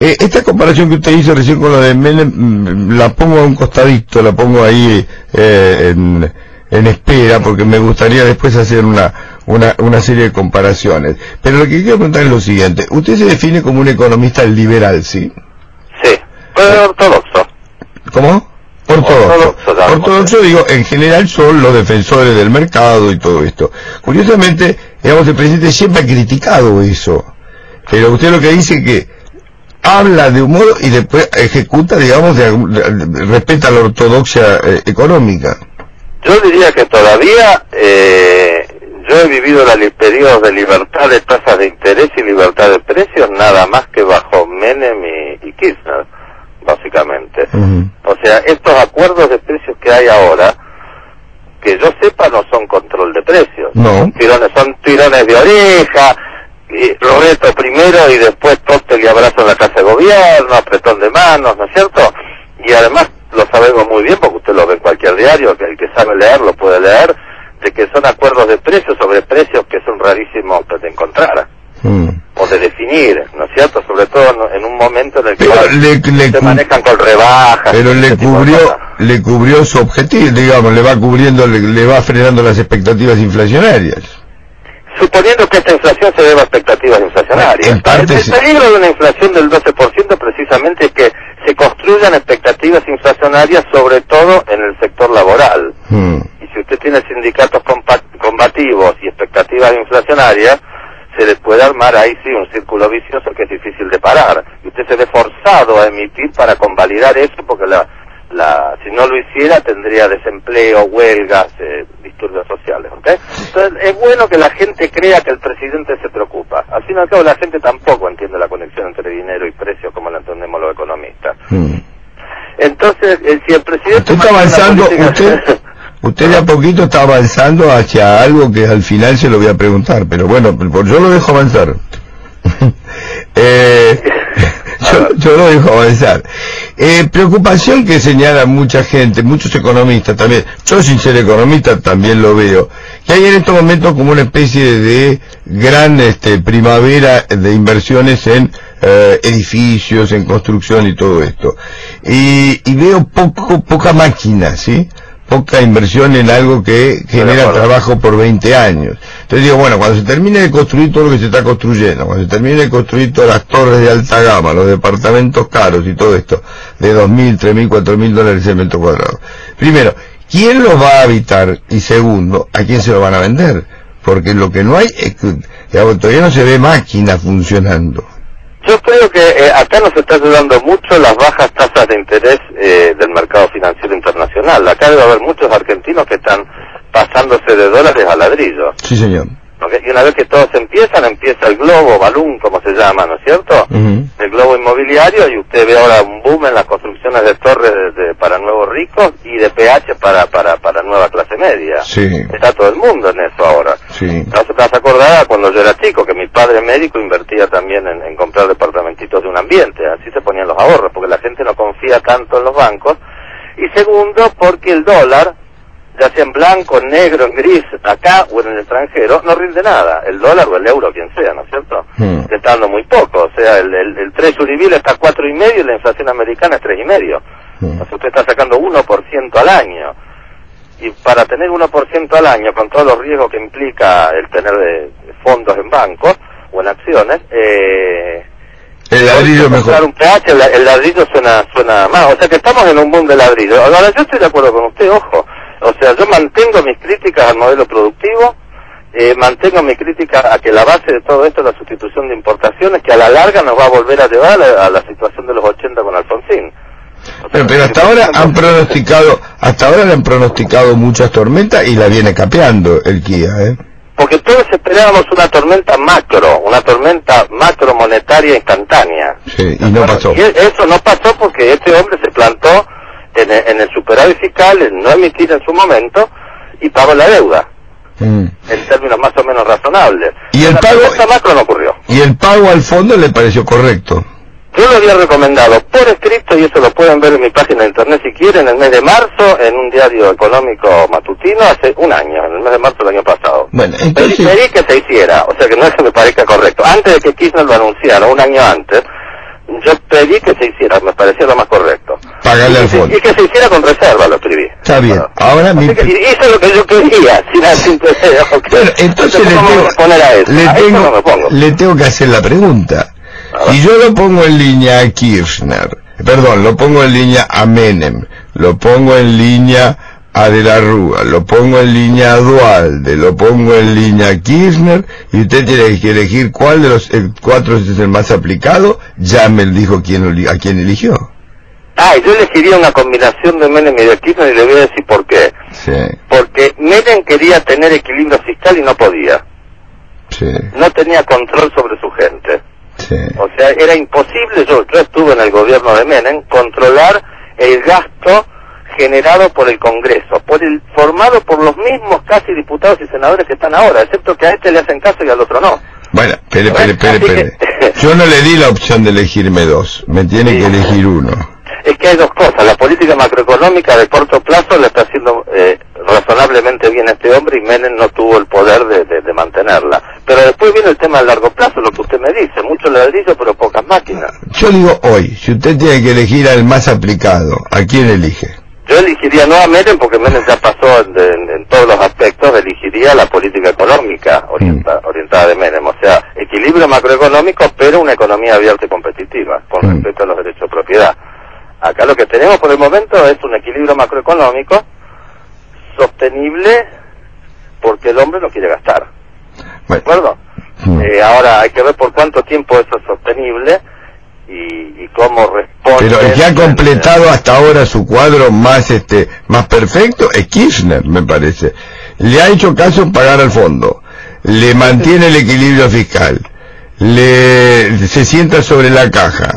Esta comparación que usted hizo recién con lo de Menem, la pongo a un costadito, la pongo ahí en espera, porque me gustaría después hacer una serie de comparaciones. Pero lo que quiero preguntar es lo siguiente. Usted se define como un economista liberal, ¿sí? Sí, pero ortodoxo. ¿Cómo? Ortodoxo, digo, en general son los defensores del mercado y todo esto. Curiosamente, digamos, el presidente siempre ha criticado eso. Pero usted lo que dice es que habla de un modo y después ejecuta, digamos, respeta la ortodoxia económica. Yo diría que todavía yo he vivido periodos de libertad de tasas de interés y libertad de precios nada más que bajo Menem y Kirchner, básicamente. O sea, estos acuerdos de precios que hay ahora, que yo sepa, no son control de precios. No. Son tirones de oreja, Roberto primero y después tóctel y abrazo en la casa de gobierno, apretón de manos, ¿no es cierto? Y además lo sabemos muy bien, porque usted lo ve en cualquier diario, que el que sabe leer lo puede leer, de que son acuerdos de precios sobre precios que son rarísimos de encontrar, o de definir, ¿no es cierto? Sobre todo en un momento en el que se manejan con rebajas. Pero le cubrió su objetivo, digamos, le va frenando las expectativas inflacionarias. Suponiendo que esta inflación se deba a expectativas inflacionarias. En parte el peligro de una inflación del 12% precisamente es que se construyan expectativas inflacionarias, sobre todo en el sector laboral. Y si usted tiene sindicatos combativos y expectativas inflacionarias, se le puede armar ahí sí un círculo vicioso que es difícil de parar. Y usted se ve forzado a emitir para convalidar eso, porque si no lo hiciera tendría desempleo, huelgas, disturbios sociales, ¿okay? Entonces es bueno que la gente crea que el presidente se preocupa. Al fin y al cabo la gente tampoco entiende la conexión entre dinero y precios como la entendemos los economistas. Entonces, si el presidente... Usted está avanzando, usted de a poquito está avanzando hacia algo que al final se lo voy a preguntar, pero bueno, yo lo dejo avanzar. Yo lo dejo avanzar. Preocupación que señala mucha gente, muchos economistas también, yo sin ser economista también lo veo, que hay en estos momentos como una especie de gran primavera de inversiones en edificios, en construcción y todo esto. Y veo poca máquina, ¿sí? Poca inversión en algo que genera trabajo por 20 años. Entonces digo, bueno, cuando se termine de construir todo lo que se está construyendo, cuando se termine de construir todas las torres de alta gama, los departamentos caros y todo esto, de $2.000, $3.000, $4.000 el metro cuadrado. Primero, ¿quién los va a habitar? Y segundo, ¿a quién se lo van a vender? Porque lo que no hay es que, digamos, todavía no se ve máquina funcionando. Yo creo que acá nos está ayudando mucho las bajas tasas de interés del mercado financiero internacional. Acá debe haber muchos argentinos que están pasándose de dólares a ladrillos. Sí, señor. ¿Okay? Y una vez que todos empieza el globo, balloon, como se llama, ¿no es cierto? El globo inmobiliario, y usted ve ahora un boom en las construcciones de torres para nuevos ricos y de PH para nueva clase media. Sí. Está todo el mundo en eso ahora. Sí. No se te vas a acordar cuando yo era chico, que mi padre médico invertía también en comprar departamentitos de un ambiente, así se ponían los ahorros, porque la gente no confía tanto en los bancos. Y segundo, porque el dólar, ya sea en blanco, en negro, en gris, acá o en el extranjero, no rinde nada. El dólar o el euro, quien sea, ¿no es cierto? Te está dando muy poco. O sea, el Treasury Bill está a 4,5 y la inflación americana es 3,5. O sea, usted está sacando 1% al año. Y para tener 1% al año, con todos los riesgos que implica el tener fondos en bancos o en acciones, el ladrillo mejor. Un PH, el ladrillo suena más. O sea que estamos en un boom de ladrillo. Ahora, yo estoy de acuerdo con usted, ojo. O sea, yo mantengo mis críticas al modelo productivo, mantengo mi crítica a que la base de todo esto es la sustitución de importaciones, que a la larga nos va a volver a llevar a la situación de los 80 con Alfonsín. O sea, pero hasta ahora le han pronosticado muchas tormentas y la viene capeando el Kia, Porque todos esperábamos una tormenta macro monetaria instantánea. Sí, y no pasó. Y eso no pasó porque este hombre se plantó en el superávit fiscal, en no emitir en su momento, y pagó la deuda. En términos más o menos razonables. Y el pago macro no ocurrió. Y el pago al fondo le pareció correcto. Yo lo había recomendado por escrito, y eso lo pueden ver en mi página de internet si quieren, en el mes de marzo, en un diario económico matutino, hace un año, en el mes de marzo del año pasado. Bueno, entonces... Pedí que se hiciera, o sea que no es que me parezca correcto. Antes de que Kirchner lo anunciara, un año antes, yo pedí que se hiciera, me parecía lo más correcto. Pagarle al fondo. Y que se hiciera con reserva, lo escribí. Está bien. Ahora hice lo que yo quería, sin Bueno, entonces le tengo que hacer la pregunta. Si yo lo pongo en línea a Kirchner, lo pongo en línea a Menem, lo pongo en línea a De la Rúa, lo pongo en línea a Duhalde, lo pongo en línea a Kirchner, y usted tiene que elegir cuál de los cuatro es el más aplicado, ya me dijo a quién eligió. Yo elegiría una combinación de Menem y de Kirchner, y le voy a decir por qué. Sí. Porque Menem quería tener equilibrio fiscal y no podía. Sí. No tenía control sobre su gente. Sí. O sea, era imposible, yo estuve en el gobierno de Menem, controlar el gasto generado por el Congreso, formado por los mismos casi diputados y senadores que están ahora, excepto que a este le hacen caso y al otro no. Bueno, espere. Yo no le di la opción de elegirme dos, me tiene que elegir uno. Es que hay dos cosas, la política macroeconómica de corto plazo le está haciendo razonablemente bien a este hombre, y Menem no tuvo el poder de mantenerla. Pero después viene el tema del largo plazo, lo que usted me dice, mucho ladrillo pero pocas máquinas. Yo digo hoy, si usted tiene que elegir al más aplicado, ¿a quién elige? Yo elegiría no a Menem, porque Menem ya pasó en todos los aspectos, elegiría la política económica orientada de Menem, o sea, equilibrio macroeconómico, pero una economía abierta y competitiva, con respecto a los derechos de propiedad. Acá lo que tenemos por el momento es un equilibrio macroeconómico sostenible porque el hombre no quiere gastar. ¿De acuerdo? Ahora hay que ver por cuánto tiempo eso es sostenible y cómo responde. Pero el que ha completado hasta ahora su cuadro más perfecto es Kirchner, me parece. Le ha hecho caso en pagar al fondo, le mantiene el equilibrio fiscal, se sienta sobre la caja.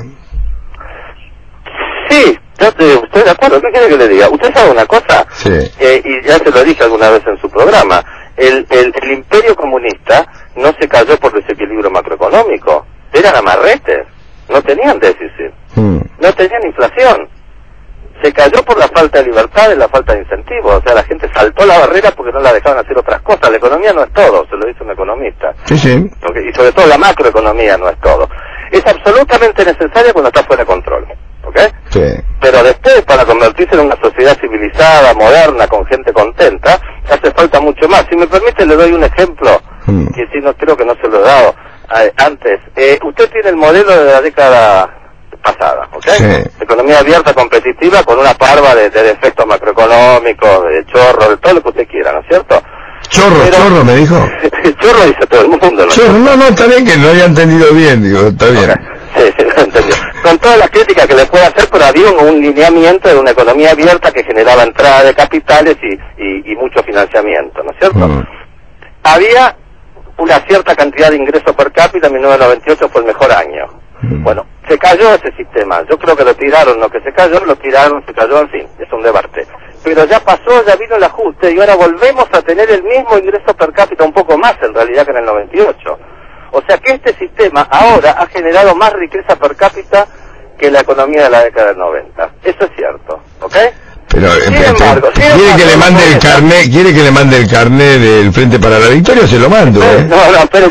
Sí, yo estoy de acuerdo. ¿Qué quiere que le diga? ¿Usted sabe una cosa? Sí. Y ya se lo dije alguna vez en su programa. El imperio comunista no se cayó por desequilibrio macroeconómico. Eran amarretes. No tenían déficit. No tenían inflación. Se cayó por la falta de libertad y la falta de incentivos. O sea, la gente saltó la barrera porque no la dejaban hacer otras cosas. La economía no es todo, se lo dice un economista. Sí. Y sobre todo la macroeconomía no es todo. Es absolutamente necesaria cuando está fuera de control. ¿Ok? Sí. Pero después, para convertirse en una sociedad civilizada, moderna, con gente contenta, hace falta mucho más. Si me permite, le doy un ejemplo, que si no, creo que no se lo he dado antes. Usted tiene el modelo de la década pasada, ¿ok? Sí. Economía abierta, competitiva, con una parva de defectos macroeconómicos, de chorro, de todo lo que usted quiera, ¿no es cierto? Chorro, me dijo. Chorro dice todo el mundo, ¿no? Chorro, no, está bien que no haya entendido bien, digo, está bien. Okay. Sí, lo entendí. Con todas las críticas que le puede hacer, pero había un lineamiento de una economía abierta que generaba entrada de capitales y mucho financiamiento, ¿no es cierto? Había una cierta cantidad de ingresos per cápita, en 1998 fue el mejor año. Bueno, se cayó ese sistema, yo creo que lo tiraron, se cayó, en fin, es un debate. Pero ya pasó, ya vino el ajuste, y ahora volvemos a tener el mismo ingreso per cápita, un poco más en realidad que en el 98. O sea que este sistema ahora ha generado más riqueza per cápita que la economía de la década del 90. Eso es cierto, ¿ok? Pero quiere que le mande el carnet del Frente para la Victoria, o se lo mando. No, pero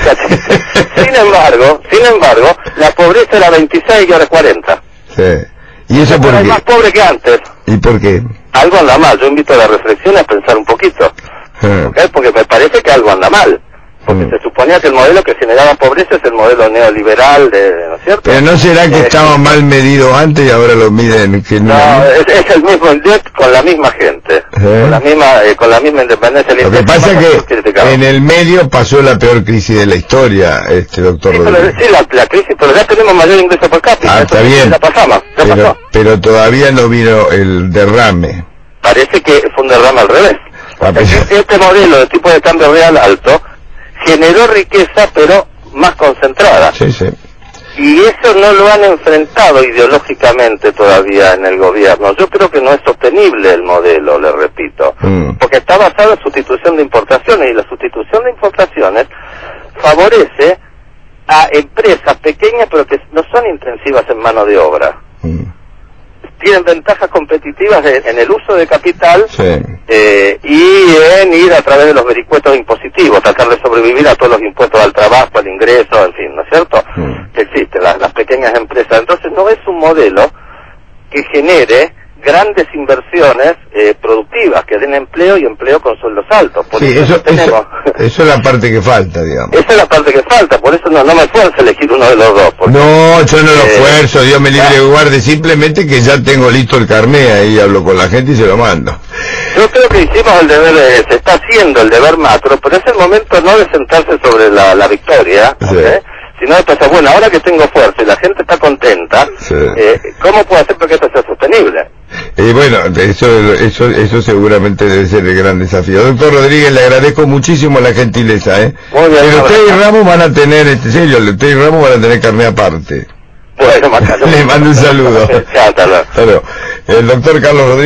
sin embargo, la pobreza era 26 y ahora es 40. Sí. ¿Y eso por qué? Es más pobre que antes. ¿Y por qué? Algo anda mal. Yo invito a la reflexión, a pensar un poquito, ¿okay? Porque me parece que algo anda mal. Porque se suponía que el modelo que generaba pobreza es el modelo neoliberal, ¿no es cierto? Pero ¿no será que estaba mal medido antes y ahora lo miden? No, es el mismo INDEC con la misma gente, con la misma independencia. Lo que pasa es que en el medio pasó la peor crisis de la historia, doctor Rodríguez. Sí, la crisis, pero ya tenemos mayor ingreso por cápita. Está bien, ya pasó. Pero todavía no vino el derrame. Parece que fue un derrame al revés. Este modelo de tipo de cambio real alto generó riqueza, pero más concentrada. Sí. Y eso no lo han enfrentado ideológicamente todavía en el gobierno. Yo creo que no es sostenible el modelo, le repito, porque está basado en sustitución de importaciones, y la sustitución de importaciones favorece a empresas pequeñas, pero que no son intensivas en mano de obra. Tienen ventajas competitivas en el uso de capital, y en ir a través de los vericuetos impositivos, tratar de sobrevivir a todos los impuestos al trabajo, al ingreso, en fin, ¿no es cierto? Que existen las pequeñas empresas. Entonces no es un modelo que genere grandes inversiones productivas, que den empleo y empleo con sueldos altos. Por sí, eso es la parte que falta, digamos. Esa es la parte que falta, por eso no me esfuerzo a elegir uno de los dos. Porque, no, yo no lo esfuerzo, Dios me libre y guarde, simplemente que ya tengo listo el carné, ahí hablo con la gente y se lo mando. Yo creo que hicimos el deber, se está haciendo el deber macro, pero es el momento no de sentarse sobre la victoria, sí. Sino de pensar, bueno, ahora que tengo fuerza y la gente está contenta, sí. ¿Cómo puedo hacer para que esto sea sostenible? Bueno, eso seguramente debe ser el gran desafío. Doctor Rodríguez, le agradezco muchísimo la gentileza, Muy bien, pero usted y Ramos van a tener, usted y Ramos van a tener carné aparte. Bueno, le mando un saludo. Hasta luego. El doctor Carlos Rodríguez.